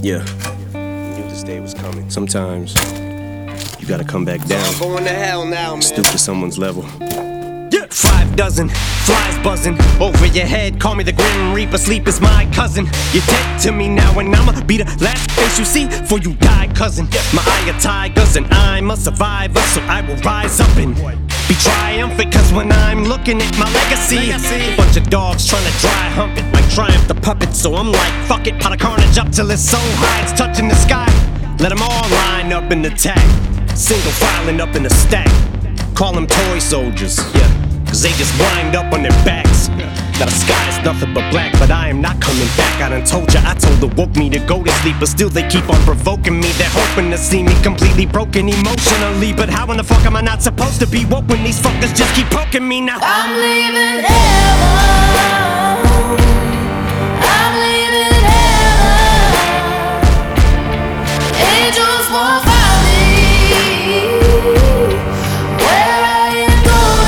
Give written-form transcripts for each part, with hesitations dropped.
Yeah. Knew this day was coming. Sometimes you gotta come back down. I'm going to hell now, man. Stoop to someone's level. Yeah. 5 dozen flies buzzing over your head. Call me the Grim Reaper. Sleep is my cousin. You're dead to me now, and I'ma be the last face you see before you die, cousin. My eye of tigers, and I'm a survivor, so I will rise up and be triumphant. Cause when I'm looking at my legacy, bunch of dogs trying to dry hump it like Triumph the puppet. So I'm like, fuck it, pot of carnage up till it's so high it's touching the sky. Let them all line up and attack, single filing up in a stack. Call them toy soldiers, yeah, cause they just wind up on their backs. Now the sky is nothing but black, but I am not coming back. I done told ya, I told her woke me to go to sleep, but still they keep on provoking me. They're hoping to see me completely broken emotionally. But how in the fuck am I not supposed to be woke when these fuckers just keep poking me now? I'm leaving heaven. I'm leaving heaven. Angels won't find me where I am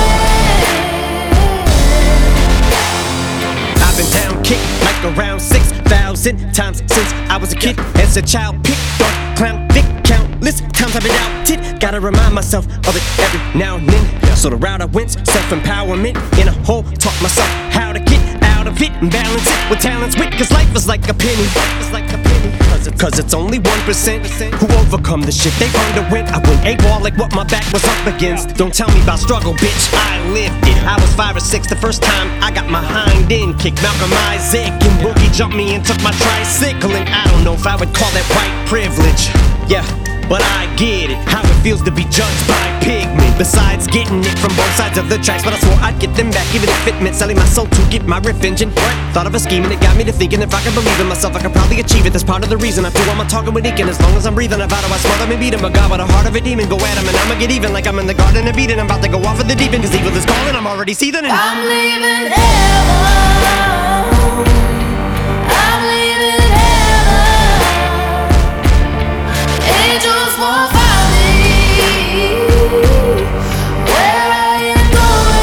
going. I've been down, kicked like around 6,000 times since I was a kid. As a child, picked on, clown, dick, countless times I've been outed. Gotta remind myself of it every now and then. So the route I went, self-empowerment in a hole. Taught myself how to get out of it and balance it with talents, wit. Cause life is like a penny. Cause it's only 1% who overcome the shit they've underwent. I went AWOL like what my back was up against. Don't tell me about struggle, bitch, I lived it. I was 5 or 6 the first time I got my hind end kicked. Malcolm Isaac and Boogie jumped me and took my tricycle. And I don't know if I would call that white privilege. Yeah, but I get it, how it feels to be judged by pigment. Besides getting it from both sides of the tracks, but I swore I'd get them back, even if it meant selling my soul to get my riff engine. Thought of a scheme and it got me to thinking if I can believe in myself, I could probably achieve it. That's part of the reason I do all my talking with Deacon. As long as I'm breathing, I vow to I smother and beat him. A god with a heart of a demon, go at him and I'ma get even. Like I'm in the garden of Eden, I'm about to go off of the deep end. Cause evil is calling, I'm already seething and I'm leaving heaven. I'm leaving heaven. Angels won't find me where I am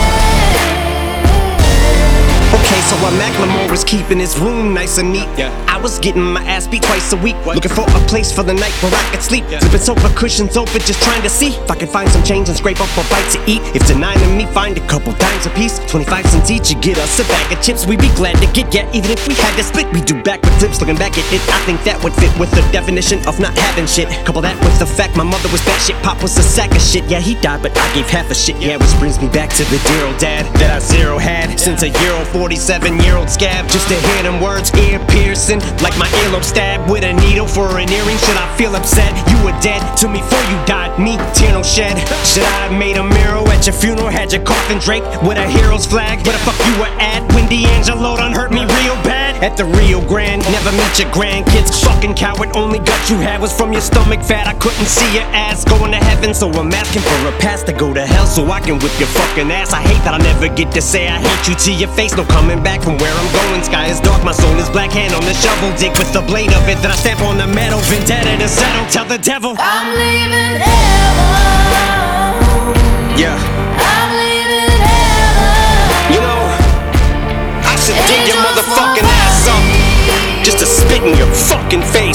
going. okay, so while Macklemore was keeping his room nice and neat, I was getting my ass beat twice a week. Looking for a place for the night where I could sleep. Flipping sofa cushions open, just trying to see if I could find some change and scrape up a bite to eat. If denying me, find a couple dimes a piece, 25 cents each, you get us a bag of chips. We'd be glad to get, yeah, even if we had to split. We do backward flips, looking back at it, I think that would fit with the definition of not having shit. Couple that with the fact my mother was bad shit, pop was a sack of shit. Yeah, he died, but I gave half a shit. Yeah, which brings me back to the dear old dad that I zero had since a year old 47-year-old scab. Just to hear them words, ear piercing, like my earlobe stabbed with a needle for an earring. Should I feel upset? You were dead to me before you died, me, tear no shed. Should I have made a mural at your funeral? Had your coffin draped with a hero's flag? Where the fuck you were at when D'Angelo done hurt me real bad? At the Rio Grande, never meet your grandkids. Fucking coward, only gut you had was from your stomach fat. I couldn't see your ass going to heaven, so I'm asking for a pass to go to hell so I can whip your fucking ass. I hate that I never get to say I hate you to your face. No coming back from where I'm going. Sky is dark, my soul is black. Hand on the shovel, dig with the blade of it. Then I stamp on the metal, vendetta to settle. Tell the devil I'm leaving heaven. yeah. I'm leaving heaven. You know, I should dig your motherfucking ass up just to spit in your fucking face.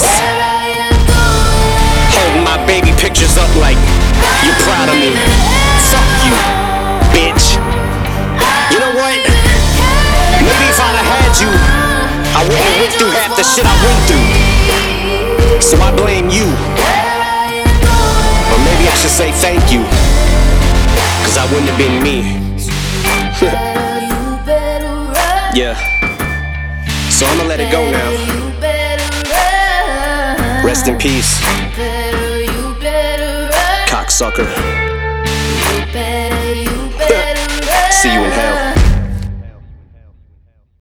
Holding my baby pictures up like you're proud of me. Fuck you, bitch. You know what? Maybe if I'd have had you, I wouldn't have went through half the shit I went through. So I blame you. Or maybe I should say thank you, cause I wouldn't have been me. Yeah. So I'ma let it go now. Rest in peace, cocksucker. See you in hell.